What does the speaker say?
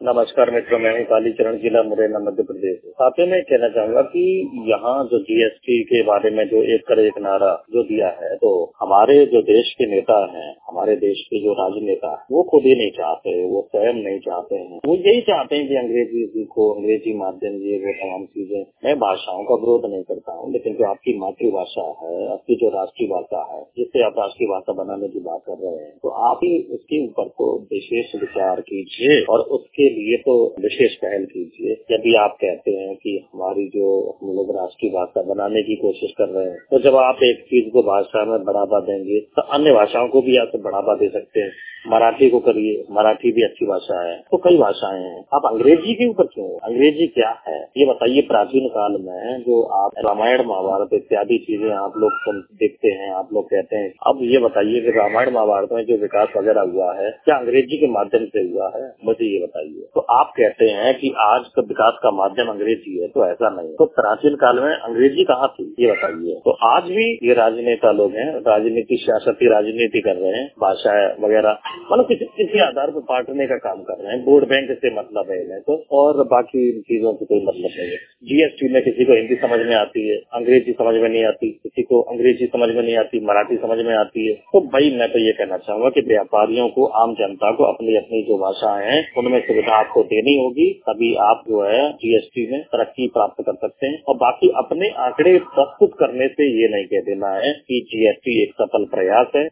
नमस्कार मित्रों, मैं हूँ कालीचरण, जिला मुरैना, मध्य प्रदेश। साथ ही मैं कहना चाहूंगा कि यहाँ जो जीएसटी के बारे में जो एक कर एक नारा जो दिया है, तो हमारे जो देश के नेता हैं, हमारे देश के जो राजनेता है, वो खुद ही नहीं चाहते, वो स्वयं नहीं चाहते हैं। वो यही चाहते हैं कि अंग्रेजी सीखो, अंग्रेजी माध्यम ये वो तमाम चीजें। मैं भाषाओं का विरोध नहीं करता हूँ, लेकिन जो आपकी मातृभाषा है, आपकी जो राष्ट्रीय भाषा है, जिससे आप राष्ट्रीय भाषा बनाने की बात कर रहे हैं, तो आप ही उसके ऊपर तो विशेष विचार कीजिए और उसके लिए तो विशेष पहल कीजिए। यदि आप कहते हैं कि हमारी जो हम लोग राष्ट्रीय भाषा बनाने की कोशिश कर रहे हैं, तो जब आप एक चीज को भाषा में बढ़ावा देंगे तो अन्य भाषाओं को भी आप बढ़ावा दे सकते हैं। मराठी को करिए, मराठी भी अच्छी भाषा है, तो कई भाषाएं हैं। आप अंग्रेजी के ऊपर क्यों? अंग्रेजी क्या है ये बताइए। प्राचीन काल में जो आप रामायण महाभारत इत्यादि चीजें आप लोग देखते हैं, आप लोग कहते हैं, अब ये बताइए कि रामायण महाभारत में जो विकास वगैरह हुआ है, क्या अंग्रेजी के माध्यम से हुआ है? मुझे ये बताइए। तो आप कहते हैं कि आज का विकास का माध्यम अंग्रेजी है, तो ऐसा नहीं। तो प्राचीन काल में अंग्रेजी कहाँ थी ये बताइए। तो आज भी ये राजनेता लोग हैं, राजनीति, सियासती राजनीति कर रहे हैं, भाषा वगैरह मतलब किसी आधार पर बांटने का काम कर रहे हैं। वोट बैंक से मतलब है इन्हें तो, और बाकी चीजों से कोई मतलब नहीं है। जीएसटी में किसी को हिंदी समझ में आती है, अंग्रेजी समझ में नहीं आती, किसी को अंग्रेजी समझ में नहीं आती, मराठी समझ में आती है। तो भाई मैं तो ये कहना चाहूंगा कि व्यापारियों को, आम जनता को अपनी अपनी जो भाषाएं हैं उनमें सुविधा आपको देनी होगी, तभी आप जो है जीएसटी में तरक्की प्राप्त कर सकते हैं। और बाकी अपने आंकड़े प्रस्तुत करने से ये नहीं कह देना है कि जीएसटी एक सफल प्रयास है।